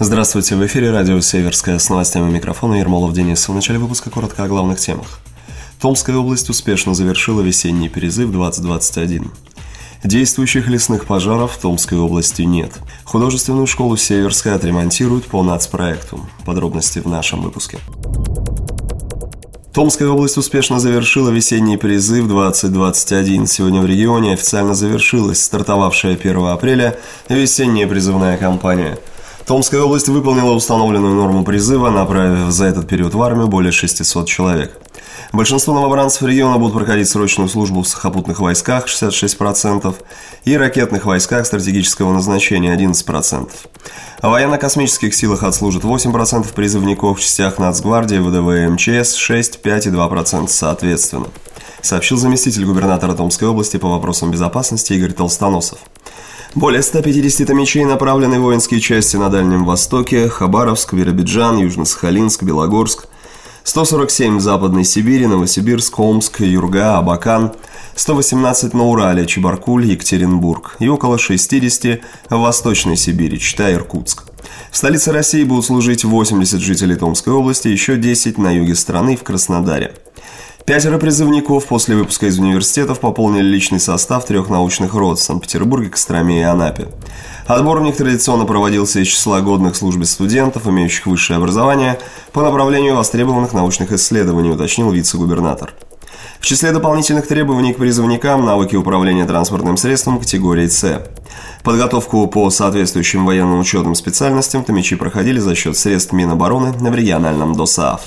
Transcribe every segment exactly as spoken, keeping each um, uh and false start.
Здравствуйте, в эфире радио «Северская» с новостями микрофона Ермолов Денис. В начале выпуска коротко о главных темах. Томская область успешно завершила весенний перезыв двадцать двадцать один. Действующих лесных пожаров в Томской области нет. Художественную школу «Северская» отремонтируют по нацпроекту. Подробности в нашем выпуске. Томская область успешно завершила весенний призыв двадцать двадцать один. Сегодня в регионе официально завершилась стартовавшая первого апреля весенняя призывная кампания. Томская область выполнила установленную норму призыва, направив за этот период в армию более шестисот человек. Большинство новобранцев региона будут проходить срочную службу в сухопутных войсках шестьдесят шесть процентов и ракетных войсках стратегического назначения одиннадцать процентов. В военно-космических силах отслужат восемь процентов призывников, в частях Нацгвардии, ВДВ и МЧС шесть, пять и два процента соответственно, сообщил заместитель губернатора Томской области по вопросам безопасности Игорь Толстоносов. Более ста пятидесяти томичей направлены в воинские части на Дальнем Востоке, Хабаровск, Биробиджан, Южно-Сахалинск, Белогорск, сто сорок семь в Западной Сибири, Новосибирск, Омск, Юрга, Абакан, сто восемнадцать на Урале, Чебаркуль, Екатеринбург и около шестидесяти в Восточной Сибири, читай Иркутск. В столице России будут служить восемьдесят жителей Томской области, еще десять на юге страны в Краснодаре. Пятеро призывников после выпуска из университетов пополнили личный состав трех научных рот в Санкт-Петербурге, Костроме и Анапе. Отбор у них традиционно проводился из числа годных службе студентов, имеющих высшее образование, по направлению востребованных научных исследований, уточнил вице-губернатор. В числе дополнительных требований к призывникам навыки управления транспортным средством категории С. Подготовку по соответствующим военным учетным специальностям томичи проходили за счет средств Минобороны в региональном ДОСААФ.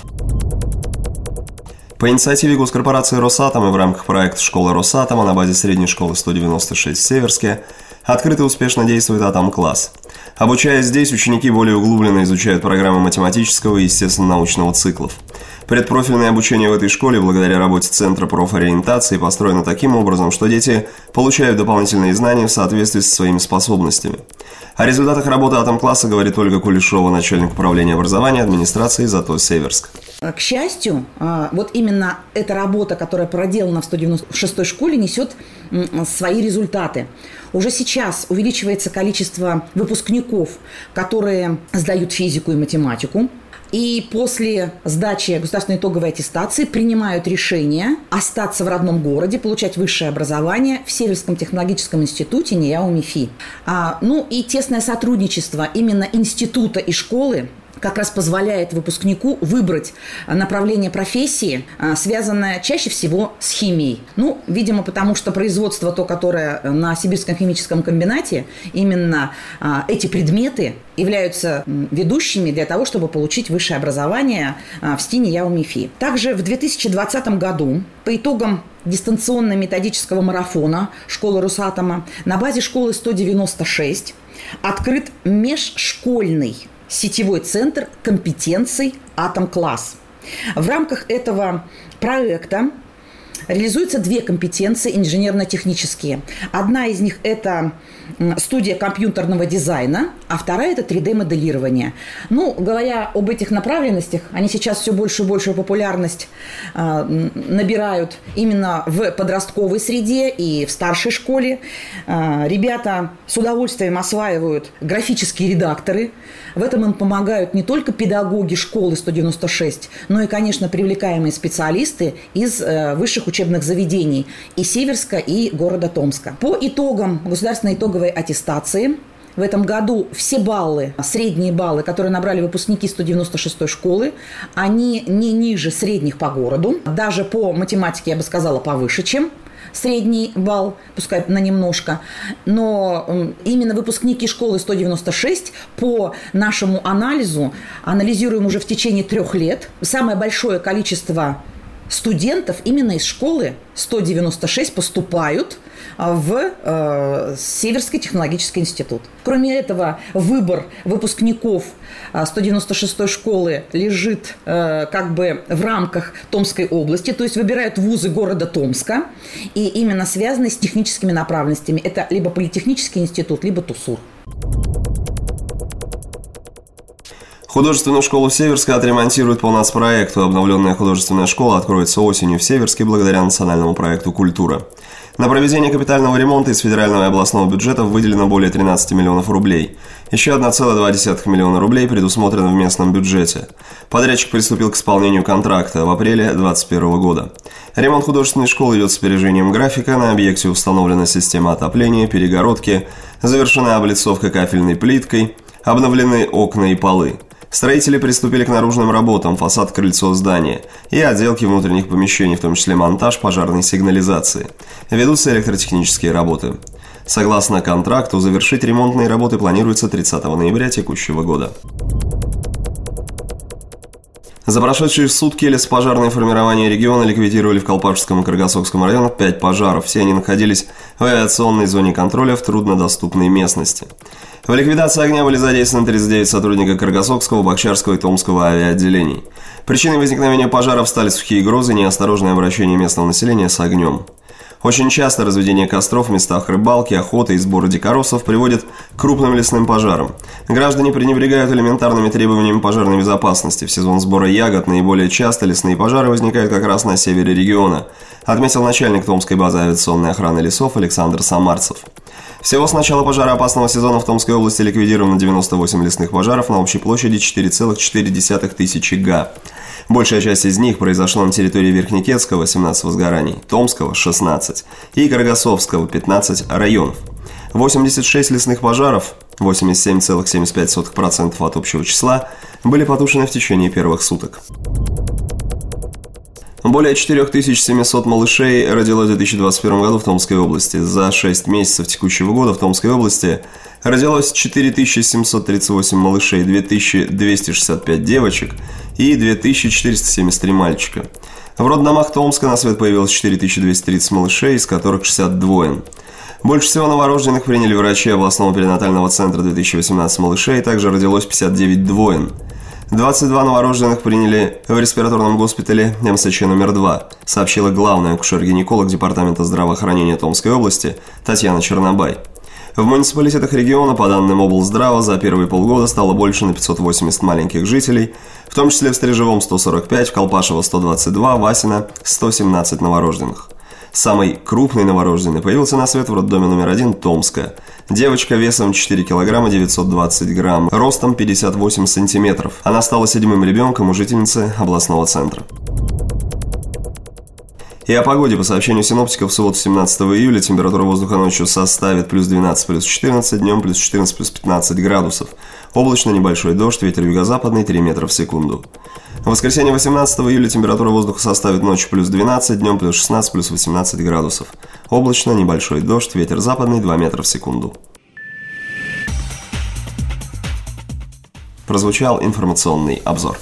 По инициативе госкорпорации «Росатом» и в рамках проекта «Школа Росатома» на базе средней школы сто девяносто шесть в Северске открыто и успешно действует Атом-класс. Обучаясь здесь, ученики более углубленно изучают программы математического и естественно-научного циклов. Предпрофильное обучение в этой школе, благодаря работе Центра профориентации, построено таким образом, что дети получают дополнительные знания в соответствии со своими способностями. О результатах работы Атом-класса говорит Ольга Кулешова, начальник управления образования администрации ЗАТО Северск. К счастью, вот именно эта работа, которая проделана в сто девяносто шестой школе, несет свои результаты. Уже сейчас увеличивается количество выпускников, которые сдают физику и математику. И после сдачи государственной итоговой аттестации принимают решение остаться в родном городе, получать высшее образование в Северском технологическом институте НИЯО МИФИ. А, ну и тесное сотрудничество именно института и школы как раз позволяет выпускнику выбрать направление профессии, связанное чаще всего с химией. Ну, видимо, потому что производство, то, которое на Сибирском химическом комбинате, именно эти предметы являются ведущими для того, чтобы получить высшее образование в СТИ НИЯО МИФИ. Также в две тысячи двадцатом году по итогам дистанционно-методического марафона школы Росатома на базе школы сто девяносто шесть открыт межшкольный сетевой центр компетенций «Атом-класс». В рамках этого проекта реализуются две компетенции инженерно-технические. Одна из них – это студия компьютерного дизайна, а вторая – это три дэ-моделирование. Ну, говоря об этих направленностях, они сейчас все большую и большую популярность э, набирают именно в подростковой среде и в старшей школе. Э, ребята с удовольствием осваивают графические редакторы. В этом им помогают не только педагоги школы сто девяносто шесть, но и, конечно, привлекаемые специалисты из э, высших учебных заведений и Северска, и города Томска. По итогам государственной итоговой аттестации в этом году все баллы, средние баллы, которые набрали выпускники сто девяносто шестой школы, они не ниже средних по городу. Даже по математике, я бы сказала, повыше, чем средний балл, пускай на немножко. Но именно выпускники школы сто девяносто шесть по нашему анализу, анализируем уже в течение трех лет, самое большое количество студентов именно из школы сто девяносто шесть поступают в э, Северский технологический институт. Кроме этого, выбор выпускников сто девяносто шестой школы лежит э, как бы в рамках Томской области, то есть выбирают вузы города Томска и именно связаны с техническими направленностями. Это либо Политехнический институт, либо ТУСУР. Художественную школу Северска отремонтируют по нацпроекту. Обновленная художественная школа откроется осенью в Северске благодаря национальному проекту «Культура». На проведение капитального ремонта из федерального и областного бюджетов выделено более тринадцати миллионов рублей. Еще одна целая два десятых миллиона рублей предусмотрено в местном бюджете. Подрядчик приступил к исполнению контракта в апреле две тысячи двадцать первого года. Ремонт художественной школы идет с опережением графика. На объекте установлена система отопления, перегородки, завершена облицовка кафельной плиткой, обновлены окна и полы. Строители приступили к наружным работам, фасад, крыльцо здания и отделки внутренних помещений, в том числе монтаж пожарной сигнализации. Ведутся электротехнические работы. Согласно контракту, завершить ремонтные работы планируется тридцатого ноября текущего года. За прошедшие сутки леспожарные формирования региона ликвидировали в Колпашском и Каргасокском районах пять пожаров. Все они находились в авиационной зоне контроля в труднодоступной местности. В ликвидации огня были задействованы тридцать девять сотрудников Каргасокского, Бахчарского и Томского авиаотделений. Причиной возникновения пожаров стали сухие грозы и неосторожное обращение местного населения с огнем. Очень часто разведение костров в местах рыбалки, охоты и сбора дикоросов приводит к крупным лесным пожарам. Граждане пренебрегают элементарными требованиями пожарной безопасности. В сезон сбора ягод наиболее часто лесные пожары возникают как раз на севере региона, отметил начальник Томской базы авиационной охраны лесов Александр Самарцев. Всего с начала пожароопасного сезона в Томской области ликвидировано девяносто восемь лесных пожаров на общей площади четыре целых четыре десятых тысячи га. Большая часть из них произошла на территории Верхнекетского, семнадцать возгораний, Томского, шестнадцать и Каргасовского, пятнадцать районов. восемьдесят шесть лесных пожаров, восемьдесят семь целых семьдесят пять сотых процента от общего числа, были потушены в течение первых суток. Более четыре тысячи семьсот малышей родилось в две тысячи двадцать первом году в Томской области. За шесть месяцев текущего года в Томской области родилось четыре тысячи семьсот тридцать восемь малышей, две тысячи двести шестьдесят пять девочек и две тысячи четыреста семьдесят три мальчика. В роддомах Томска на свет появилось четыре тысячи двести тридцать малышей, из которых шестьдесят двоен. Больше всего новорожденных приняли врачи областного перинатального центра, две тысячи восемнадцать малышей, также родилось пятьдесят девять двоен. двадцать два новорожденных приняли в респираторном госпитале эм эс че номер два, сообщила главная акушер-гинеколог Департамента здравоохранения Томской области Татьяна Чернобай. В муниципалитетах региона, по данным облздрава, за первые полгода стало больше на пятьсот восемьдесят маленьких жителей, в том числе в Стрежевом сто сорок пять, в Колпашево сто двадцать два, в Васино сто семнадцать новорожденных. Самый крупный новорожденный появился на свет в роддоме номер один Томска. Девочка весом четыре килограмма девятьсот двадцать грамм, ростом пятьдесят восемь сантиметров. Она стала седьмым ребенком у жительницы областного центра. И о погоде. По сообщению синоптиков, в субботу семнадцатого июля температура воздуха ночью составит плюс двенадцать, плюс четырнадцать, днем плюс четырнадцать, плюс пятнадцать градусов. Облачно, небольшой дождь, ветер юго-западный три метра в секунду. В воскресенье восемнадцатого июля температура воздуха составит ночью плюс двенадцать, днем плюс шестнадцать, плюс восемнадцать градусов. Облачно, небольшой дождь, ветер западный два метра в секунду. Прозвучал информационный обзор.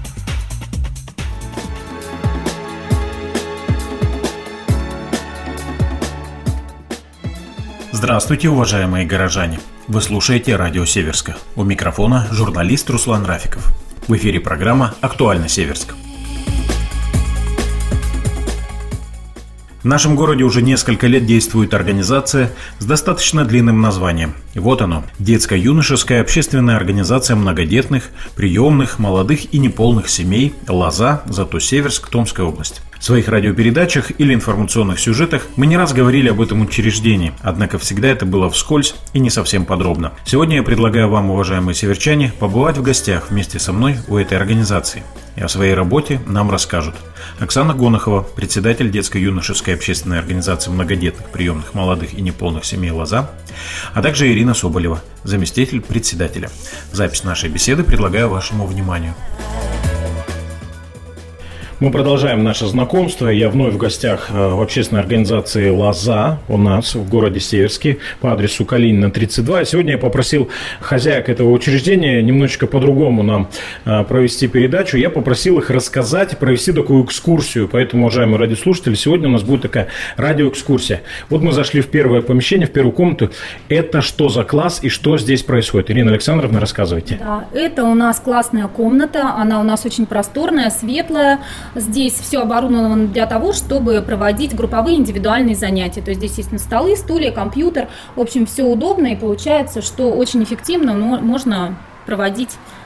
Здравствуйте, уважаемые горожане! Вы слушаете радио Северска. У микрофона журналист Руслан Рафиков. В эфире программа «Актуально Северск». В нашем городе уже несколько лет действует организация с достаточно длинным названием. Вот оно – детско-юношеская общественная организация многодетных, приемных, молодых и неполных семей «Лоза», зато Северск, Томская область. В своих радиопередачах или информационных сюжетах мы не раз говорили об этом учреждении, однако всегда это было вскользь и не совсем подробно. Сегодня я предлагаю вам, уважаемые северчане, побывать в гостях вместе со мной у этой организации. И о своей работе нам расскажут Оксана Гонохова, председатель детско-юношеской общественной организации многодетных, приемных, молодых и неполных семей «Лоза», а также Ирина Соболева, заместитель председателя. Запись нашей беседы предлагаю вашему вниманию. Мы продолжаем наше знакомство. Я вновь в гостях в общественной организации «Лоза» у нас в городе Северске по адресу Калинина, тридцать два. Сегодня я попросил хозяек этого учреждения немножечко по-другому нам провести передачу. Я попросил их рассказать, провести такую экскурсию. Поэтому, уважаемые радиослушатели, сегодня у нас будет такая радиоэкскурсия. Вот мы зашли в первое помещение, в первую комнату. Это что за класс и что здесь происходит? Ирина Александровна, рассказывайте. Да, это у нас классная комната. Она у нас очень просторная, светлая. Здесь все оборудовано для того, чтобы проводить групповые индивидуальные занятия. То есть здесь есть столы, стулья, компьютер. В общем, все удобно и получается, что очень эффективно можно проводить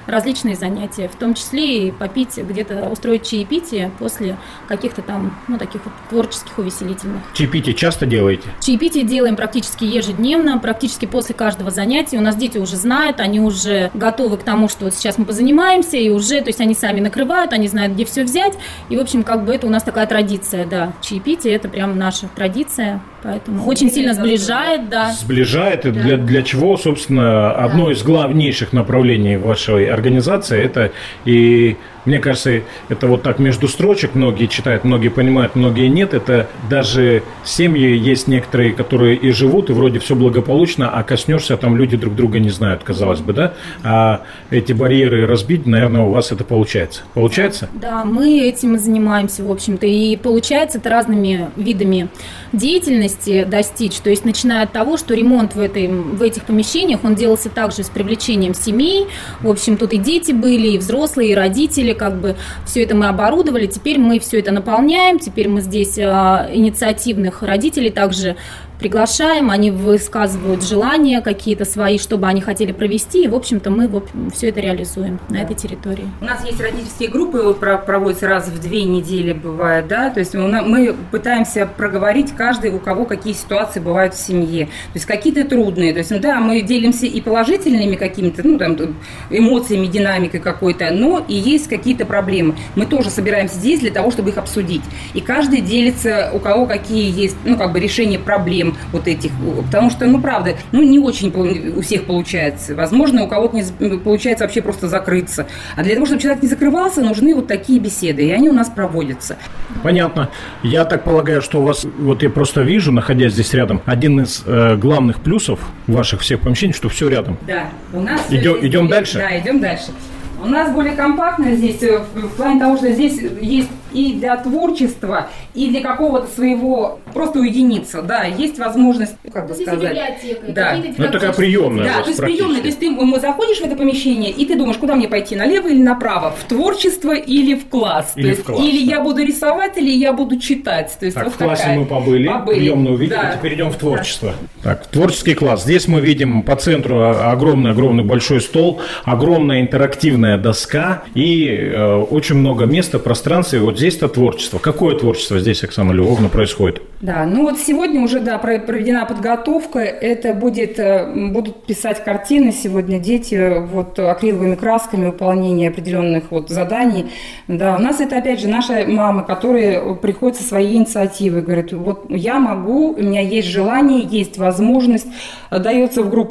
различные занятия, в том числе и попить где-то, устроить чаепитие после каких-то там, ну, таких вот творческих, увеселительных. Чаепитие часто делаете? Чаепитие делаем практически ежедневно, практически после каждого занятия. У нас дети уже знают, они уже готовы к тому, что вот сейчас мы позанимаемся, и уже, то есть они сами накрывают, они знают, где все взять. И, в общем, как бы это у нас такая традиция, да. Чаепитие – это прям наша традиция, поэтому очень сильно сближает, да. Сближает, и да. для, для чего, собственно, одно да. из главнейших направлений вашей организации – это и... Мне кажется, это вот так между строчек многие читают, многие понимают, многие нет. Это даже семьи есть некоторые, которые и живут, и вроде все благополучно, а коснешься, там люди друг друга не знают, казалось бы, да? А эти барьеры разбить, наверное, у вас это получается. Получается? Да, мы этим и занимаемся, в общем-то. И получается это разными видами деятельности достичь. То есть, начиная от того, что ремонт в, этой, в этих помещениях, он делался также с привлечением семей. В общем, тут и дети были, и взрослые, и родители. Как бы все это мы оборудовали, теперь мы все это наполняем, теперь мы здесь а, инициативных родителей также приглашаем, они высказывают желания какие-то свои, чтобы они хотели провести, и, в общем-то, мы в общем, все это реализуем на этой территории. У нас есть родительские группы, проводятся раз в две недели, бывает, да, то есть мы пытаемся проговорить каждый, у кого какие ситуации бывают в семье, то есть какие-то трудные, то есть, ну, да, мы делимся и положительными какими-то, ну, там, эмоциями, динамикой какой-то, но и есть какие-то проблемы. Мы тоже собираемся здесь для того, чтобы их обсудить, и каждый делится, у кого какие есть, ну, как бы решения проблем, вот этих, потому что, ну, правда, ну, не очень у всех получается. Возможно, у кого-то не получается вообще просто закрыться. А для того, чтобы человек не закрывался, нужны вот такие беседы, и они у нас проводятся. Понятно. Я так полагаю, что у вас, вот я просто вижу, находясь здесь рядом, один из э, главных плюсов ваших всех помещений, что все рядом. Да. У нас идем, здесь, идем дальше? Да, идем дальше. У нас более компактно здесь, в плане того, что здесь есть и для творчества, и для какого-то своего просто уединиться, да, есть возможность, ну, как бы здесь сказать. Библиотека, да. Ну, это такая приемная. Да, то есть приемная, то есть ты заходишь в это помещение, и ты думаешь, куда мне пойти, налево или направо, в творчество или в класс. Или, то есть, в класс, или да. я буду рисовать, или я буду читать. То есть, так, вот в классе такая. мы побыли, побыли. приемную увидели, Да. теперь идем в творчество. Да. Так, творческий класс. Здесь мы видим по центру огромный-огромный большой стол, огромная интерактивная доска и э, очень много места, пространства. И вот здесь-то творчество. Какое творчество здесь, Оксана Львовна, происходит? Да, ну вот сегодня уже, да, проведена подготовка. Это будет, будут писать картины сегодня дети вот акриловыми красками, выполнение определенных вот заданий. Да, у нас это, опять же, наши мамы, которые приходят со своей инициативой, говорят, вот я могу, у меня есть желание, есть возможность, дается в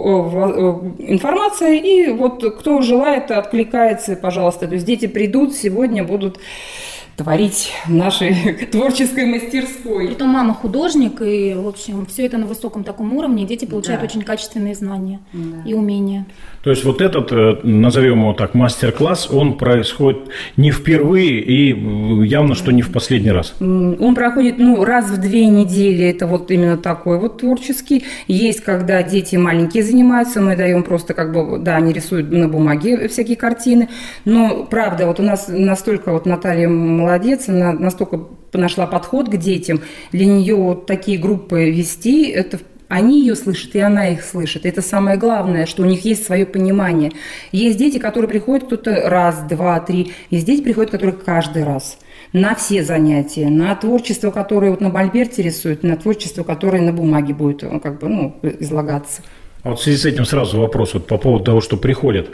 группу информация, и вот кто желает, откликается, пожалуйста. То есть дети придут, сегодня будут творить в нашей творческой мастерской. Притом мама художник, и, в общем, все это на высоком таком уровне, и дети получают Да. очень качественные знания Да. и умения. То есть вот этот, назовем его так, мастер-класс, он происходит не впервые и явно, что не в последний раз. Он проходит, ну, раз в две недели, это вот именно такой вот творческий. Есть, когда дети маленькие занимаются, мы даем просто как бы, да, они рисуют на бумаге всякие картины, но, правда, вот у нас настолько вот Наталья молодец, она настолько нашла подход к детям, для нее вот такие группы вести, это они ее слышат, и она их слышит. Это самое главное, что у них есть свое понимание. Есть дети, которые приходят кто-то раз, два, три. Есть дети, приходят, которые каждый раз. На все занятия, на творчество, которое вот на мольберте рисуют, на творчество, которое на бумаге будет как бы, ну, излагаться. А вот в связи с этим сразу вопрос вот по поводу того, что приходят.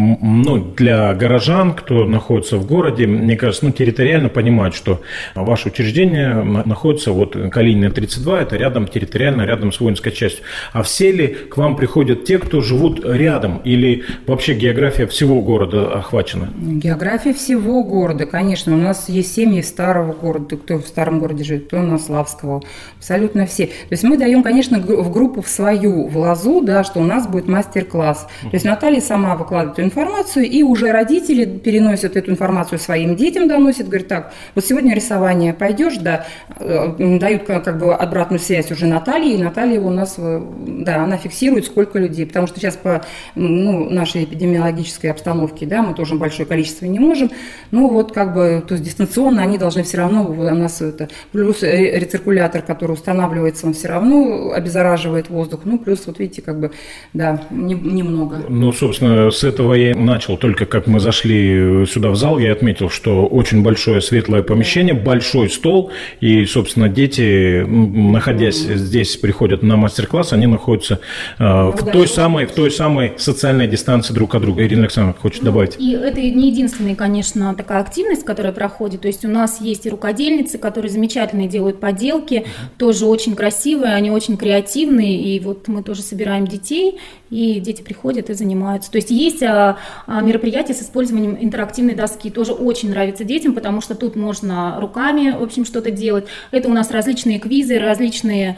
Ну, для горожан, кто находится в городе, мне кажется, ну, территориально понимают, что ваше учреждение находится вот Калинина тридцать два, это рядом территориально, рядом с воинской частью. А все ли к вам приходят те, кто живут рядом, или вообще география всего города охвачена? География всего города, конечно. У нас есть семьи старого города, кто в старом городе живет, кто на Славского. Абсолютно все. То есть мы даем, конечно, в группу в свою, в лозу, да, что у нас будет мастер-класс. То есть Наталья сама выкладывает эту информацию, и уже родители переносят эту информацию своим детям, доносят, говорят, так, вот сегодня рисование пойдешь, да, дают как бы обратную связь уже Наталье, и Наталья у нас, да, она фиксирует, сколько людей, потому что сейчас по, ну, нашей эпидемиологической обстановке, да, мы тоже большое количество не можем, но вот как бы, то есть дистанционно они должны все равно, у нас это, плюс рециркулятор, который устанавливается, он все равно обеззараживает воздух, ну, плюс, вот видите, как как бы, да, не, немного. Ну, собственно, с этого я начал. Только как мы зашли сюда в зал, я отметил, что очень большое светлое помещение, большой стол, и, собственно, дети, находясь здесь, приходят на мастер-класс, они находятся э, в той самой, в той самой социальной дистанции друг от друга. Ирина Александровна хочет добавить. И это не единственная, конечно, такая активность, которая проходит. То есть у нас есть и рукодельницы, которые замечательно делают поделки, тоже очень красивые, они очень креативные, и вот мы тоже собираем детей, и дети приходят и занимаются. То есть есть а, а, мероприятия с использованием интерактивной доски, тоже очень нравится детям, потому что тут можно руками, в общем, что-то делать. Это у нас различные квизы, различные,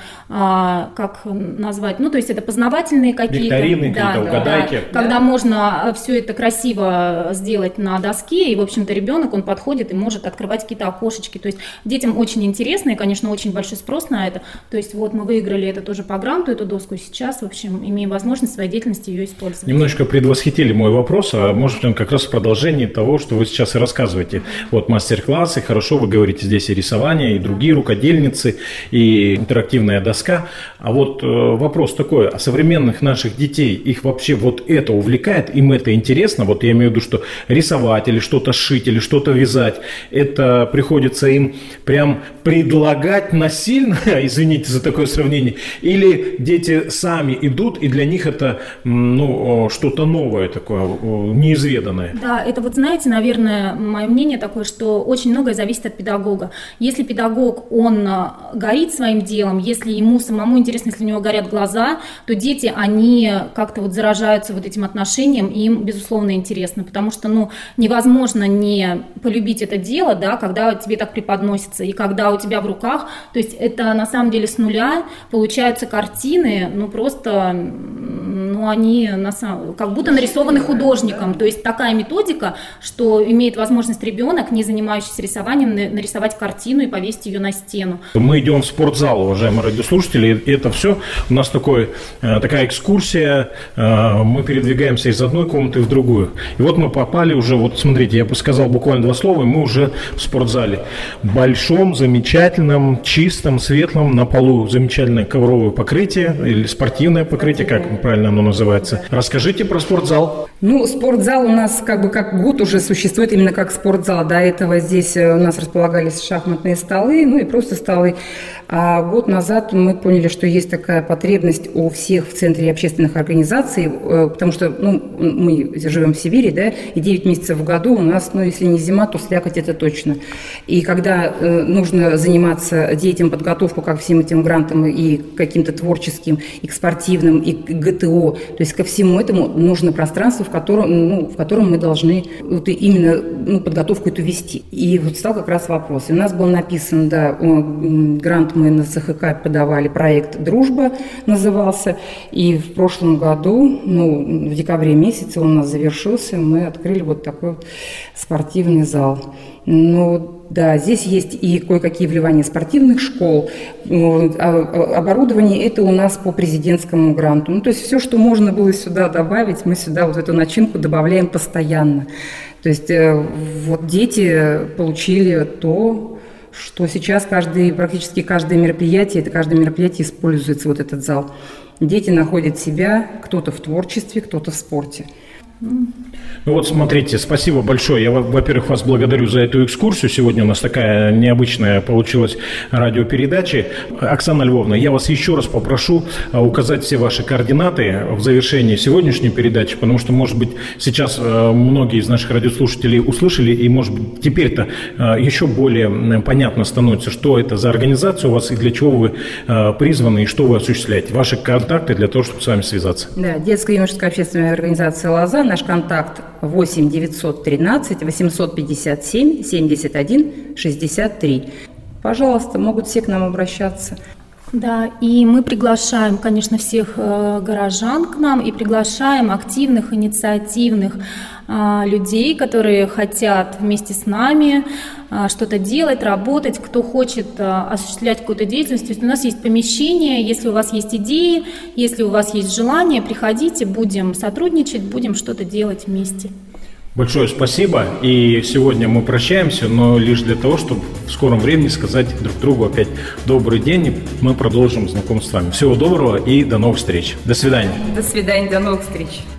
а, как назвать, ну, то есть это познавательные какие-то. Викторины, да, какие-то угадайки. Да, да, когда можно все это красиво сделать на доске, и, в общем-то, ребенок, он подходит и может открывать какие-то окошечки. То есть детям очень интересно, и, конечно, очень большой спрос на это. То есть вот мы выиграли это тоже по гранту, эту доску, и сейчас, в общем, имеем возможность в своей деятельности ее использовать. Немножечко предвосхитили мой вопрос, а может он как раз в продолжении того, что вы сейчас и рассказываете. Вот мастер-классы, хорошо, вы говорите здесь и рисование, и другие рукодельницы, и интерактивная доска. А вот э, вопрос такой, а современных наших детей, их вообще вот это увлекает, им это интересно? Вот я имею в виду, что рисовать или что-то шить, или что-то вязать, это приходится им прям предлагать насильно, извините за такое сравнение, или дети сами идут, и для них это ну, что-то новое такое, неизведанное? Да, это вот, знаете, наверное, мое мнение такое, что очень многое зависит от педагога. Если педагог, он горит своим делом, если ему самому интересно, если у него горят глаза, то дети, они как-то вот заражаются вот этим отношением, и им, безусловно, интересно, потому что, ну, невозможно не полюбить это дело, да, когда тебе так преподносится, и когда у тебя в руках, то есть это на самом деле с нуля получаются картины, ну, просто, ну, они на самом, как будто нарисованы художником, то есть такая методика, что имеет возможность ребенок, не занимающийся рисованием, нарисовать картину и повесить ее на стену. Мы идем в спортзал, уважаемые радиослушатели, и это все у нас такой, такая экскурсия, мы передвигаемся из одной комнаты в другую. И вот мы попали уже, вот смотрите, я бы сказал буквально два слова, и мы уже в спортзале. Большом, замечательном, чистом, светлом, на полу замечательное ковровое покрытие, или спортивное покрытие, как правильно оно называется. Расскажите про спортзал. Ну, спортзал у нас как бы как год уже существует именно как спортзал. До этого здесь у нас располагались шахматные столы, ну и просто столы. А год назад мы поняли, что есть такая потребность у всех в Центре общественных организаций, потому что ну, мы живем в Сибири, да, и девять месяцев в году у нас, ну, если не зима, то слякоть это точно. И когда э, нужно заниматься детям подготовку как всем этим грантам и каким-то творческим, и к спортивным, и к ГТО, то есть ко всему этому нужно пространство, в котором, ну, в котором мы должны вот именно ну, подготовку эту вести. И вот стал как раз вопрос. И у нас был написан, да, грант мы на ЦХК подавали, проект «Дружба» назывался, и в прошлом году, ну, в декабре месяце он у нас завершился, мы открыли вот такой вот спортивный зал. Ну, да, здесь есть и кое-какие вливания спортивных школ. Оборудование это у нас по президентскому гранту. Ну, то есть все, что можно было сюда добавить, мы сюда вот эту начинку добавляем постоянно. То есть вот дети получили то, что сейчас каждый, практически каждое мероприятие, это каждое мероприятие используется вот этот зал. Дети находят себя, кто-то в творчестве, кто-то в спорте. Ну вот смотрите, спасибо большое. Я, во-первых, вас благодарю за эту экскурсию. Сегодня у нас такая необычная получилась радиопередача. Оксана Львовна, я вас еще раз попрошу указать все ваши координаты в завершении сегодняшней передачи, потому что, может быть, сейчас многие из наших радиослушателей услышали, и, может быть, теперь-то еще более понятно становится, что это за организация у вас и для чего вы призваны, и что вы осуществляете. Ваши контакты для того, чтобы с вами связаться. Да, детская юношеская общественная организация «Лоза». Наш контакт восемь девятьсот тринадцать восемьсот пятьдесят семь семьдесят один шестьдесят три. Пожалуйста, могут все к нам обращаться. Да, и мы приглашаем, конечно, всех э, горожан к нам и приглашаем активных, инициативных э, людей, которые хотят вместе с нами э, что-то делать, работать, кто хочет э, осуществлять какую-то деятельность. То есть у нас есть помещение, если у вас есть идеи, если у вас есть желание, приходите, будем сотрудничать, будем что-то делать вместе. Большое спасибо. И сегодня мы прощаемся, но лишь для того, чтобы в скором времени сказать друг другу опять добрый день. И мы продолжим знакомство с вами. Всего доброго и до новых встреч. До свидания. До свидания, до новых встреч.